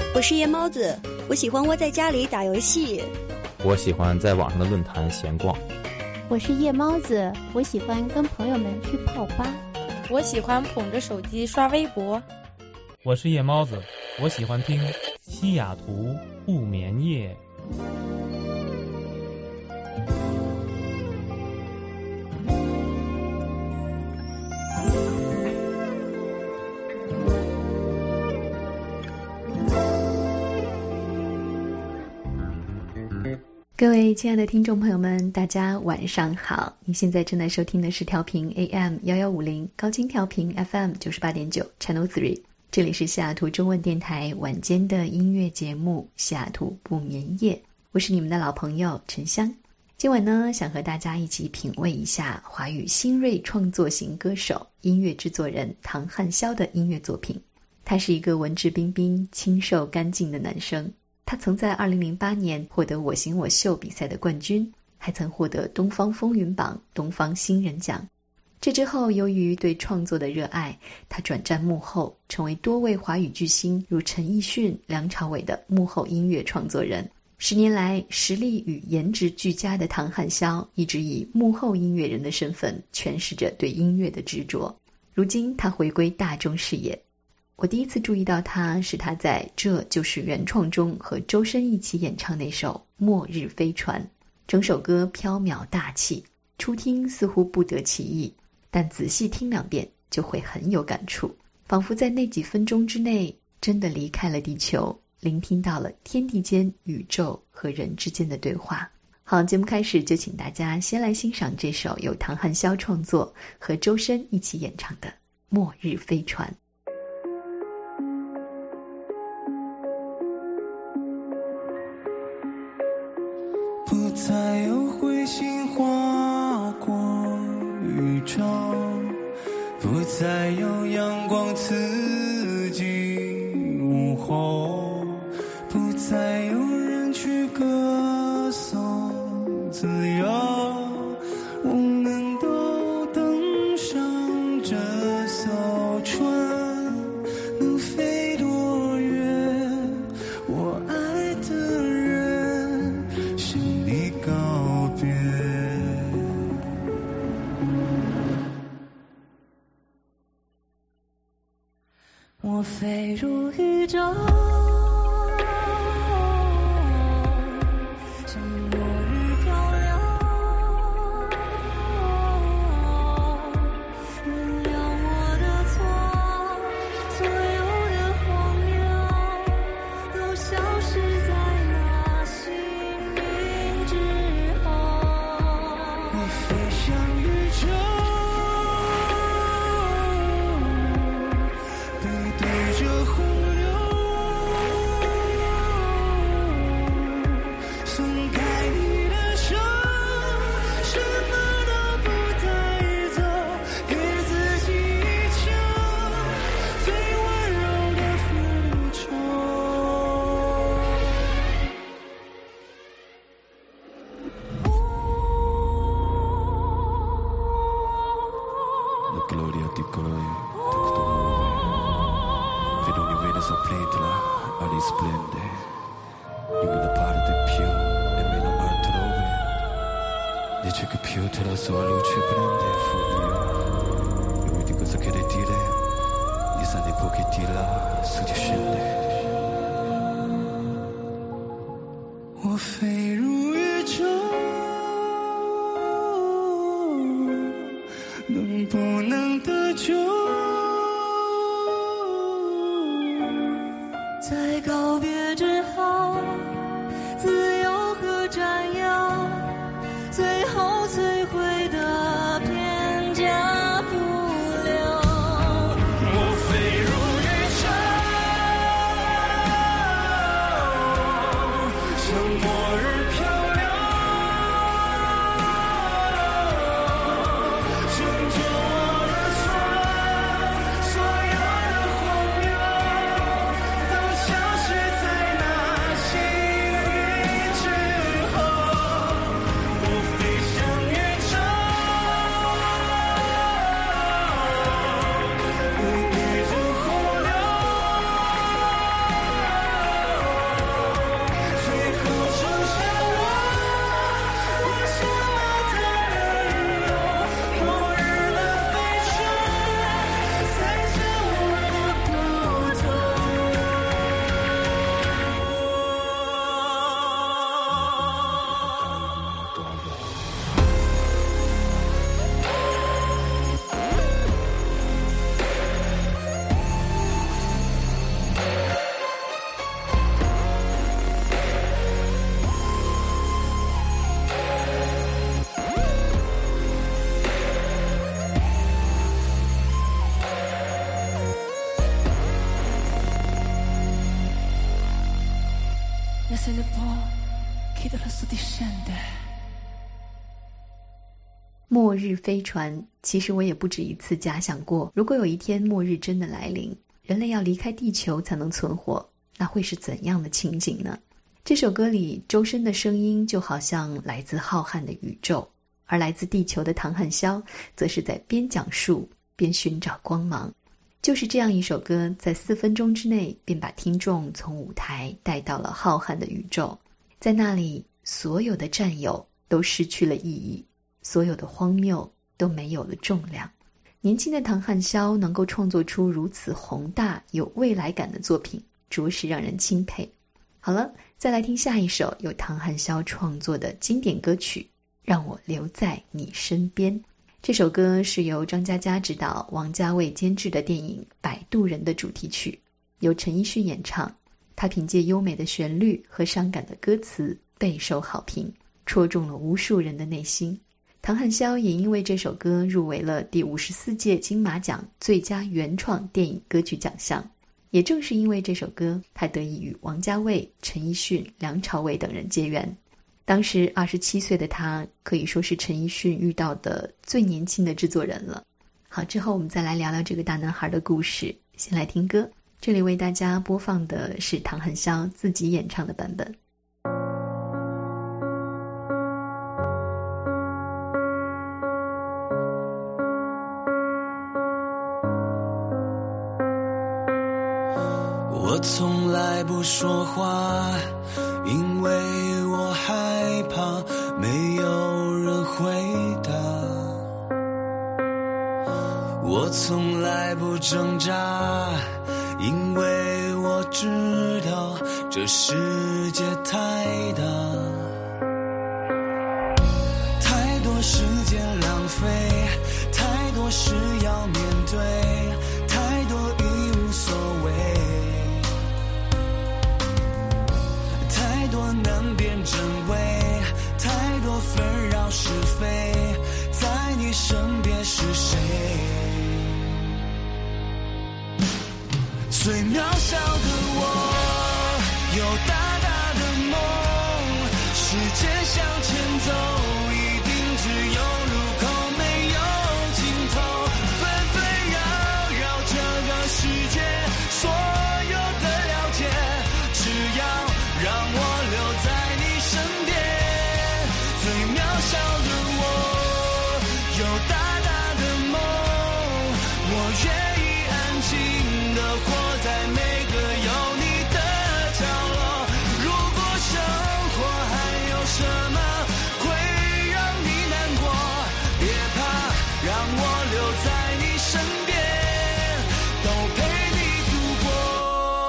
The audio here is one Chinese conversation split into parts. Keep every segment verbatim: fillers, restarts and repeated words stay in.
我是夜猫子，我喜欢窝在家里打游戏。 我喜欢在网上的论坛闲逛。 我是夜猫子，我喜欢跟朋友们去泡吧。 我喜欢捧着手机刷微博。 我是夜猫子，我喜欢听西雅图不眠夜。 各位亲爱的听众朋友们，大家晚上好，你现在正在收听的是调频 A M 一一五零 高清调频 F M 九十八点九 Channel 三， 这里是西雅图中文电台晚间的音乐节目西雅图不眠夜，我是你们的老朋友陈香。今晚呢，想和大家一起品味一下华语新锐创作型歌手音乐制作人唐汉霄的音乐作品。他是一个文质彬彬清瘦干净的男生，他曾在二零零八年获得我行我秀比赛的冠军，还曾获得东方风云榜东方新人奖。这之后，由于对创作的热爱，他转战幕后，成为多位华语巨星如陈奕迅、梁朝伟的幕后音乐创作人。十年来，实力与颜值俱佳的唐汉霄一直以幕后音乐人的身份诠释着对音乐的执着。如今他回归大众视野，我第一次注意到他是他在《这就是原创》中和周深一起演唱那首《末日飞船》。整首歌飘渺大气，初听似乎不得其意，但仔细听两遍就会很有感触，仿佛在那几分钟之内真的离开了地球，聆听到了天地间宇宙和人之间的对话。好，节目开始就请大家先来欣赏这首由唐汉霄创作和周深一起演唱的《末日飞船》。 不再有彗星划过宇宙，不再有阳光刺激午后，不再有人去歌颂自由，我们都登上这艘船，能飞多远？我爱的人向你告别。我飞入宇宙，向末日漂流，原谅我的错，所有的荒谬都消失在那星云之后。我飞向宇宙，背对着洪流，松开你的手，什么都不带走，给自己一场最温柔的复仇。La gloria di colui tutto muove, per ogni vena sopplentela a risplende, in una parte più e meno altrove, dice che più te la sua luce prende fuoco, e vedi cosa che dire, gli sa dei pochi di là su di scende. 我飞入宇宙，能不能得救？在告别之后，自由和占有，最后摧毁的片甲不留。我飞入宇宙，向末日漂流，拯救我的船，所有的荒谬都消失在那末日飞船，其实我也不止一次假想过，如果有一天末日真的来临，人类要离开地球才能存活，那会是怎样的情景呢？这首歌里周深的声音就好像来自浩瀚的宇宙，而来自地球的唐汉霄则是在边讲述边寻找光芒。就是这样一首歌，在四分钟之内便把听众从舞台带到了浩瀚的宇宙，在那里所有的占有都失去了意义，所有的荒谬都没有了重量。年轻的唐汉霄能够创作出如此宏大有未来感的作品，着实让人钦佩。好了，再来听下一首由唐汉霄创作的经典歌曲《让我留在你身边》。这首歌是由张嘉佳执导、王家卫监制的电影《摆渡人》的主题曲，由陈奕迅演唱。他凭借优美的旋律和伤感的歌词备受好评，戳中了无数人的内心。唐汉霄也因为这首歌入围了第五十四届金马奖最佳原创电影歌曲奖项。也正是因为这首歌，他得以与王家卫、陈奕迅、梁朝伟等人结缘。当时二十七岁的他，可以说是陈奕迅遇到的最年轻的制作人了。好，之后我们再来聊聊这个大男孩的故事。先来听歌，这里为大家播放的是唐汉霄自己演唱的版本。 我从来不说话，因为我害怕没有人回答。我从来不挣扎，因为我知道这世界太大，太多时间浪费，太多事要面对，太多已无所谓，太多难辨真伪，太多纷扰是非，在你身边是谁？最渺小的我，有大大的梦，时间向前走，一定只有路口没有尽头，纷纷扰扰这个世界，所有的了解，只要让我留在你身边。最渺小的我，有大大的梦，我愿意安静的活在每个有你的角落。如果生活还有什么会让你难过，别怕，让我留在你身边，都陪你度过。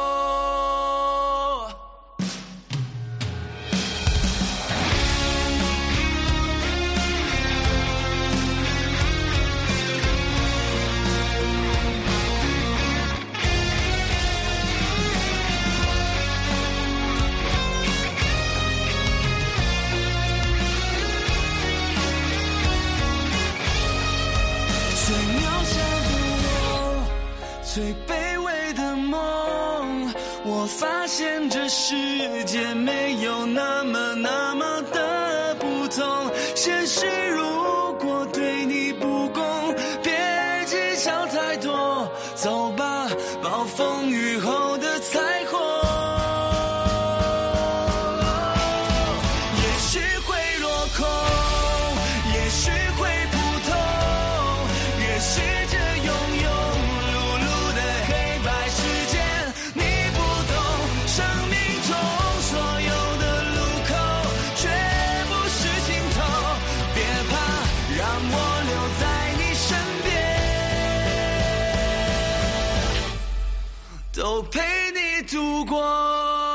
最渺小的我，最卑微的梦，我发现这世界没有那么那么的不同，现实如果对你不公，别计较太多，走吧，暴风雨后的彩虹。也许会落空，也许会普通，越是这庸庸碌碌的黑白世界，你不懂，生命中所有的路口绝不是尽头，别怕，让我留在你身边，都陪你度过。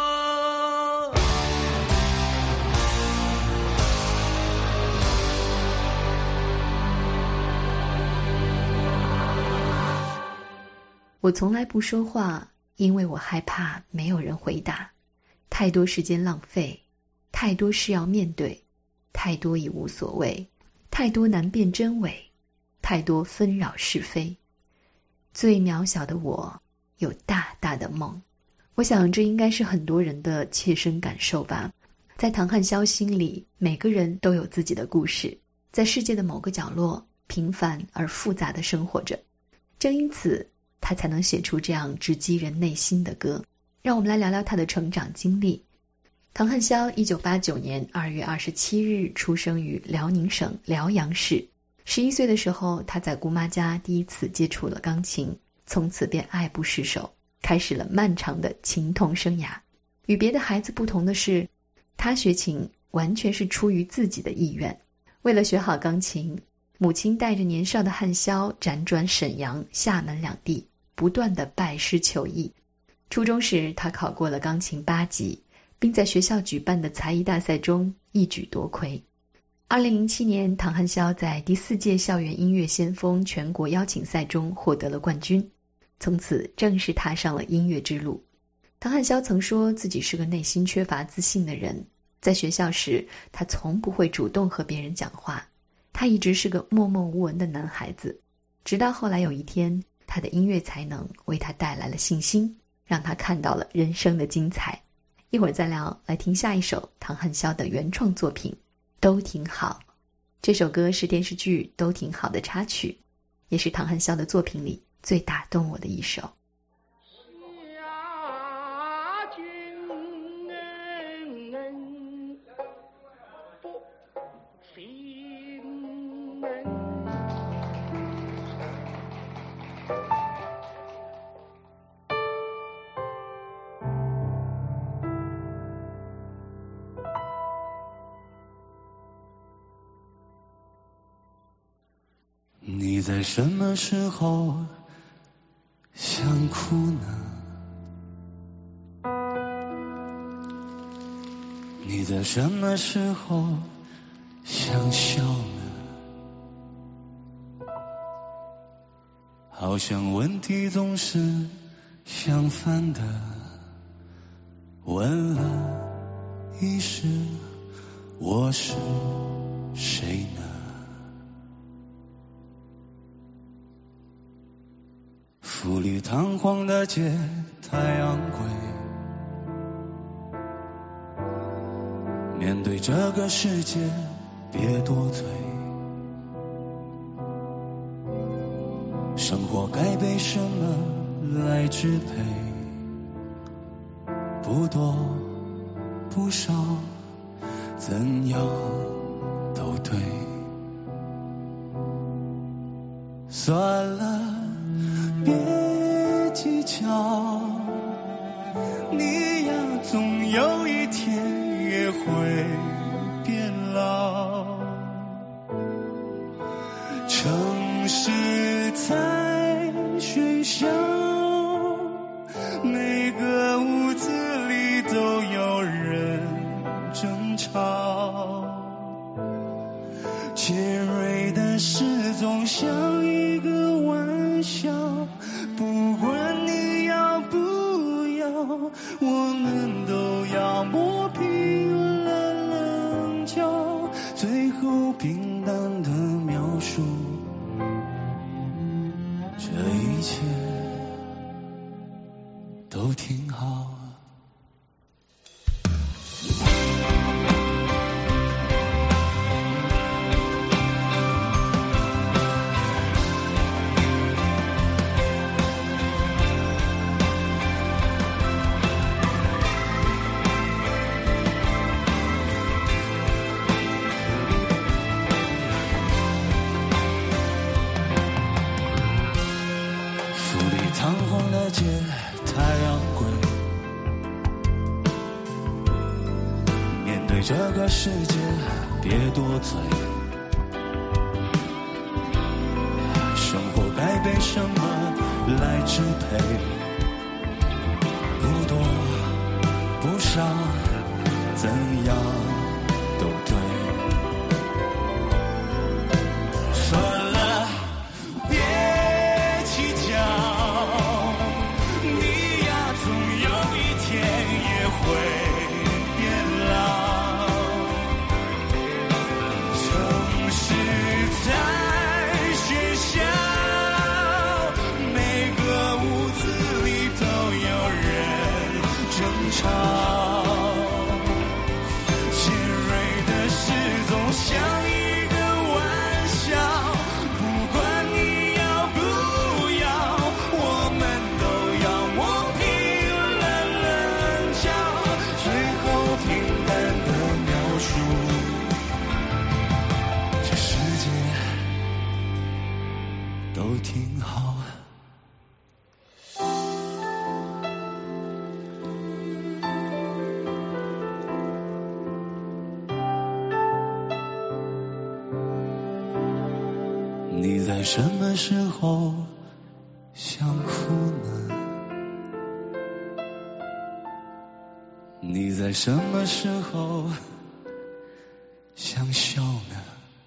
我从来不说话，因为我害怕没有人回答，太多时间浪费，太多事要面对，太多已无所谓，太多难辨真伪，太多纷扰是非。最渺小的我，有大大的梦， 我想这应该是很多人的切身感受吧。在唐汉霄心里，每个人都有自己的故事，在世界的某个角落平凡而复杂的生活着，正因此他才能写出这样直击人内心的歌。让我们来聊聊他的成长经历。唐汉霄一九八九年二月二十七日出生于辽宁省辽阳市。十一岁的时候，他在姑妈家第一次接触了钢琴，从此便爱不释手，开始了漫长的琴童生涯。与别的孩子不同的是，他学琴完全是出于自己的意愿。为了学好钢琴，母亲带着年少的汉霄辗转沈阳、厦门两地，不断的拜师求艺。初中时，他考过了钢琴八级，并在学校举办的才艺大赛中一举夺魁。二零零七年，唐汉霄在第四届校园音乐先锋全国邀请赛中获得了冠军，从此正式踏上了音乐之路。唐汉霄曾说自己是个内心缺乏自信的人，在学校时，他从不会主动和别人讲话，他一直是个默默无闻的男孩子。直到后来有一天，他的音乐才能为他带来了信心，让他看到了人生的精彩。一会儿再聊，来听下一首唐汉霄的原创作品《都挺好》。这首歌是电视剧《都挺好》的插曲，也是唐汉霄的作品里最打动我的一首。 你在什么时候想哭呢？你在什么时候想笑呢？好像问题总是相反的，问了一世，我是谁呢？富丽堂皇的街太昂贵，面对这个世界别多嘴，生活该被什么来支配，不多不少怎样都对，算了别计较，你呀总有一天也会变老，城市太喧嚣，每个屋子里都有人争吵，尖锐的事总像一个玩笑，不管你要不要，我们都要磨平了棱角，最后平淡的描述这一切都挺好。堂皇的街太昂贵，面对这个世界别多嘴，生活该被什么来支配，不多不少怎样都对，算了别计较，会变老，城市太喧嚣，每个屋子里都有人潮。尖锐的事总像一个玩笑，不管你要不要，我们都要磨平了棱角，最后平淡的描述这世界都挺好。你在什么时候想哭呢？你在什么时候想笑呢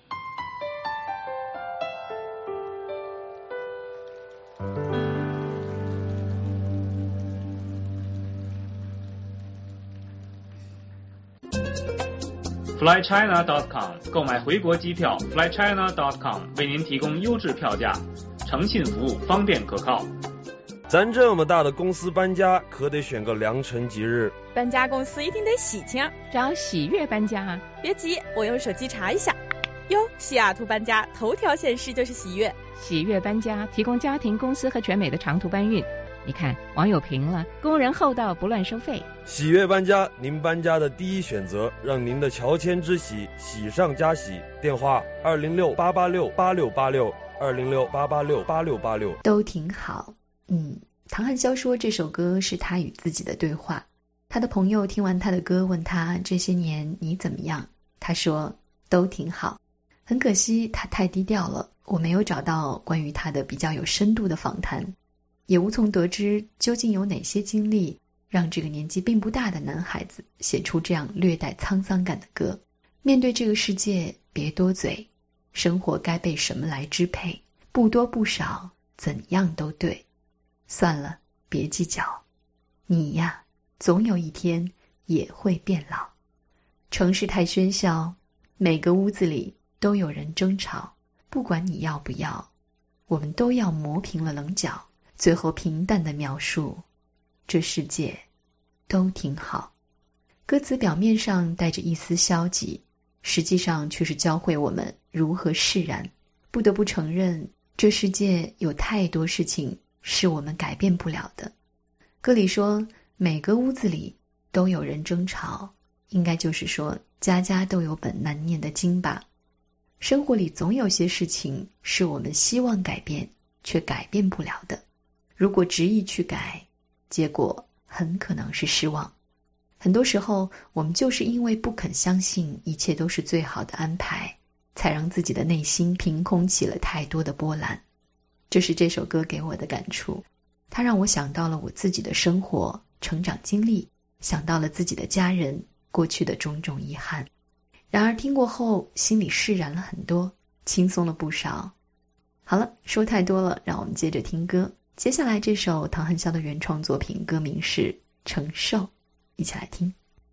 ？Fly China dot com 购买回国机票 ，Fly China dot com 为您提供优质票价，诚信服务，方便可靠。 咱这么大的公司搬家，可得选个良辰吉日。 搬家公司一定得喜庆， 找喜悦搬家啊！ 别急，我用手机查一下。哟，西雅图搬家头条显示就是喜悦。 喜悦搬家提供家庭、公司和全美的长途搬运。你看，网友评了，工人厚道，不乱收费。 喜悦搬家，您搬家的第一选择，让您的乔迁之喜喜上加喜。电话二零六八八六八六八六二零六八八六八六八六。 都挺好。嗯，唐汉霄说这首歌是他与自己的对话。他的朋友听完他的歌，问他这些年你怎么样？他说都挺好。很可惜他太低调了，我没有找到关于他的比较有深度的访谈，也无从得知究竟有哪些经历让这个年纪并不大的男孩子写出这样略带沧桑感的歌。面对这个世界，别多嘴，生活该被什么来支配，不多不少，怎样都对。算了，别计较，你呀，总有一天也会变老。城市太喧嚣，每个屋子里都有人争吵，不管你要不要，我们都要磨平了棱角，最后平淡的描述这世界都挺好。歌词表面上带着一丝消极，实际上却是教会我们如何释然。不得不承认，这世界有太多事情是我们改变不了的。歌里说每个屋子里都有人争吵，应该就是说家家都有本难念的经吧。生活里总有些事情是我们希望改变却改变不了的，如果执意去改，结果很可能是失望。很多时候我们就是因为不肯相信一切都是最好的安排，才让自己的内心凭空起了太多的波澜。这是这首歌给我的感触，它让我想到了我自己的生活、成长经历，想到了自己的家人，过去的种种遗憾。然而听过后，心里释然了很多，轻松了不少。好了，说太多了，让我们接着听歌。接下来这首唐汉霄的原创作品，歌名是《承受》，一起来听。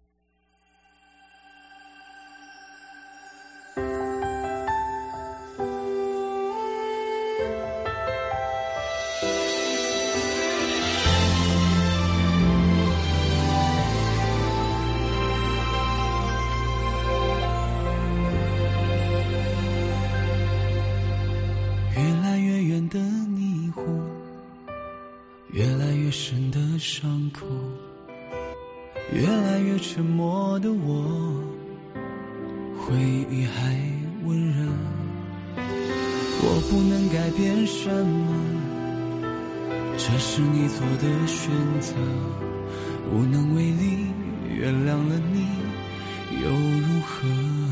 深的伤口，越来越沉默的我，回忆还温热。我不能改变什么，这是你做的选择，无能为力，原谅了你又如何？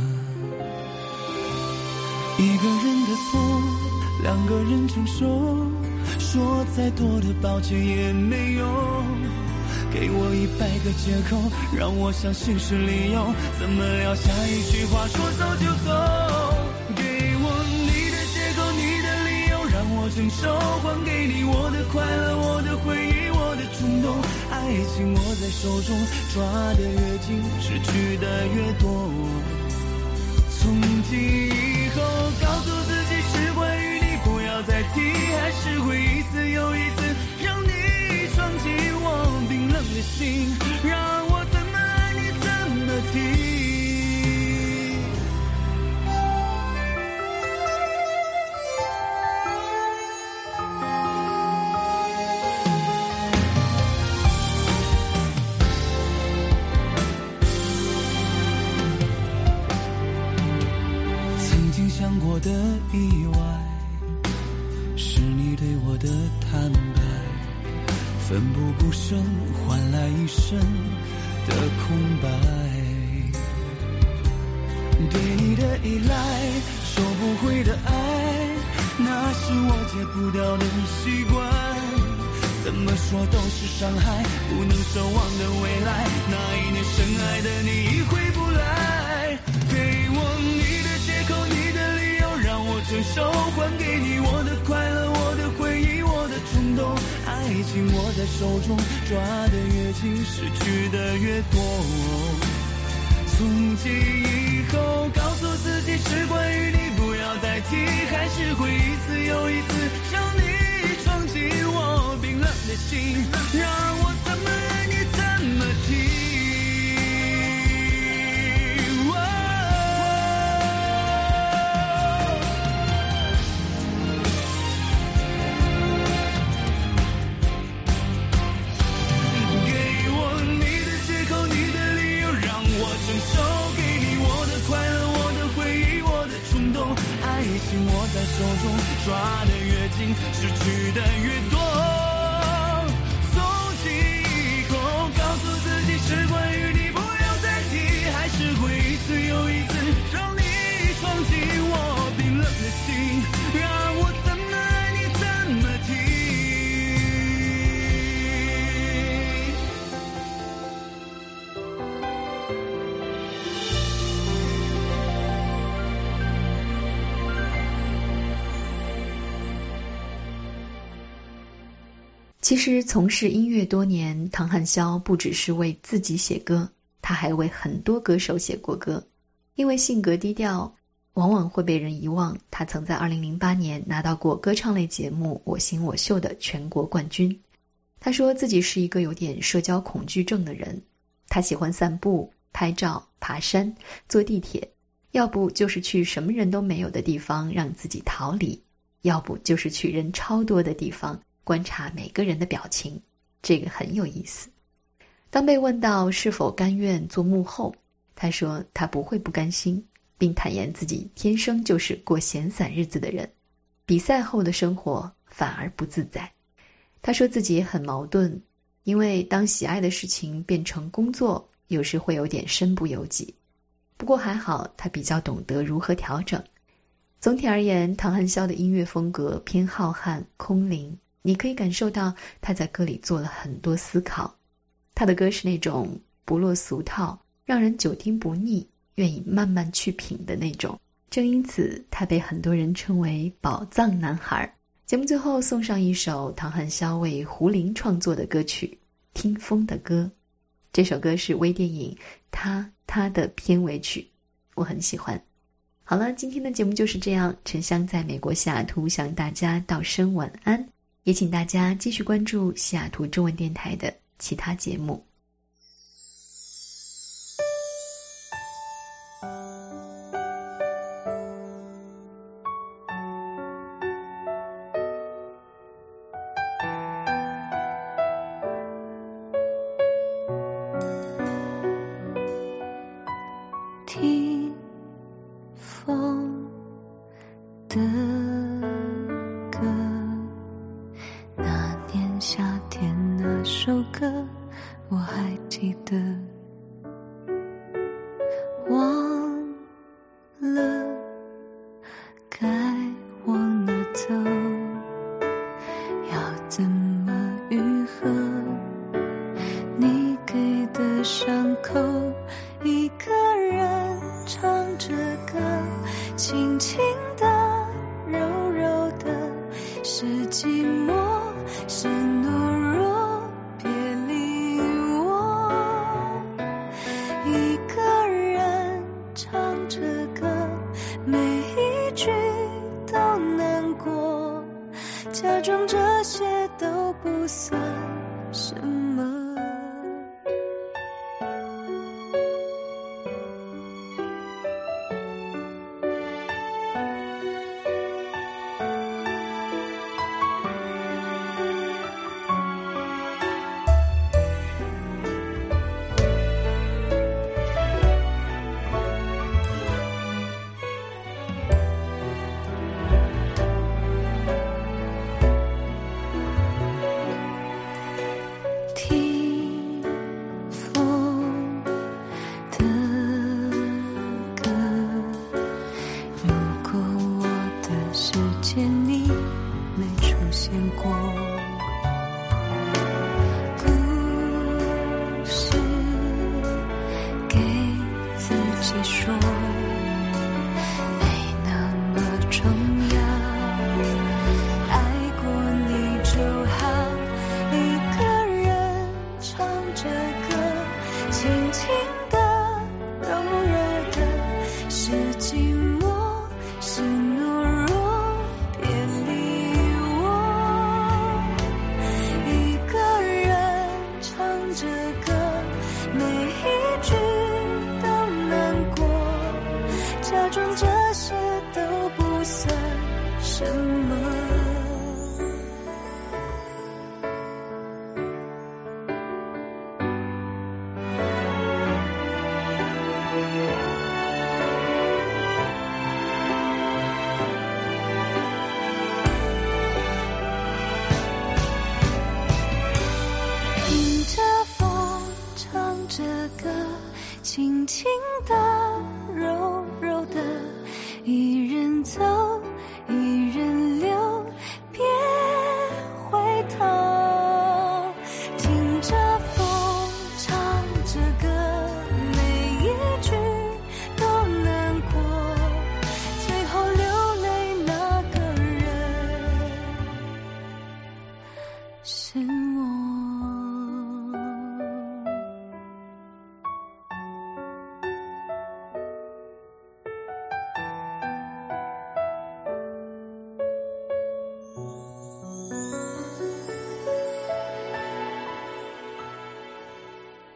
一个人的错，两个人承受，说再多的抱歉也没用，给我一百个借口，让我相信是理由，怎么了下一句话说走就走，给我你的借口，你的理由，让我承受，还给你我的快乐，我的回忆，我的冲动，爱情握在手中，抓得越紧，失去的越多，从今以后告诉自己是关于你，不要再提，还是会一次又一次让你闯进击我冰冷的心，让我怎么爱你怎么听。曾经想过的意外，是你对我的坦白，奋不顾身换来一生的空白。对你的依赖，收不回的爱，那是我戒不掉的习惯。怎么说都是伤害，不能奢望的未来，那一年深爱的你已回不来。给我你的借口，你的理由，让我承受，还给你我的快乐，我的回忆，我的冲动。爱情握在手中，抓得越紧，失去的越多。从今以后，告诉自己是关于你，不要再提，还是会一次又一次让你闯进我冰冷的心，让我怎么爱你怎么听。握在手中，抓得越紧，失去的越多。从今以后，告诉自己是关于你，不要再提，还是会一次又一次让你闯进我冰冷的心，让我怎么爱你怎么听。 其实从事音乐多年，唐汉霄不只是为自己写歌，他还为很多歌手写过歌。因为性格低调，往往会被人遗忘，他曾在二零零八年拿到过歌唱类节目《我行我秀》的全国冠军。他说自己是一个有点社交恐惧症的人，他喜欢散步、拍照、爬山、坐地铁，要不就是去什么人都没有的地方让自己逃离，要不就是去人超多的地方观察每个人的表情，这个很有意思。当被问到是否甘愿做幕后，他说他不会不甘心，并坦言自己天生就是过闲散日子的人，比赛后的生活反而不自在。他说自己也很矛盾，因为当喜爱的事情变成工作，有时会有点身不由己。不过还好，他比较懂得如何调整。总体而言，唐汉霄的音乐风格偏浩瀚空灵，你可以感受到他在歌里做了很多思考。他的歌是那种不落俗套，让人久听不腻，愿意慢慢去品的那种。正因此，他被很多人称为宝藏男孩。节目最后送上一首唐汉霄为胡林创作的歌曲《听风的歌》，这首歌是微电影《他他》的片尾曲，我很喜欢。好了，今天的节目就是这样，沉香在美国西雅图向大家道声晚安，也请大家继续关注西雅图中文电台的其他节目。 听风的歌，那年夏天那首歌我还记得，忘了该往哪走，要怎么愈合你给的伤口，一个人唱着歌，轻轻的柔柔的，是寂寞是懦弱，别理我，一个人唱着歌，每一句都难过，假装这些都不算什轻轻的柔柔的，是寂寞是懦弱，别理我，一个人唱着歌，每一句都难过，假装这些都不算什么。听着风唱着歌，轻轻的柔